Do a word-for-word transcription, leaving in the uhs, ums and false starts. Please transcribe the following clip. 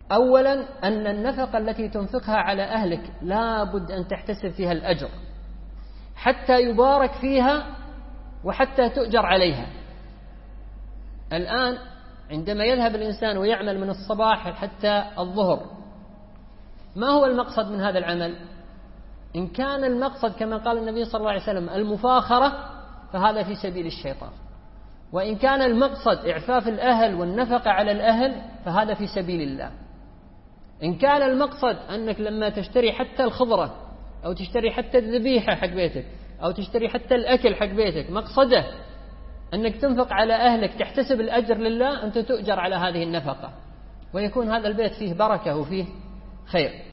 أولا أن النفقة التي تنفقها على أهلك لا بد أن تحتسب فيها الأجر حتى يبارك فيها وحتى تؤجر عليها. الآن عندما يذهب الإنسان ويعمل من الصباح حتى الظهر، ما هو المقصد من هذا العمل؟ إن كان المقصد كما قال النبي صلى الله عليه وسلم المفاخرة فهذا في سبيل الشيطان، وإن كان المقصد إعفاف الأهل والنفقة على الأهل فهذا في سبيل الله. إن كان المقصد أنك لما تشتري حتى الخضرة أو تشتري حتى الذبيحة حق بيتك أو تشتري حتى الأكل حق بيتك مقصده أنك تنفق على أهلك تحتسب الأجر لله، أنت تؤجر على هذه النفقة، ويكون هذا البيت فيه بركة وفيه خير.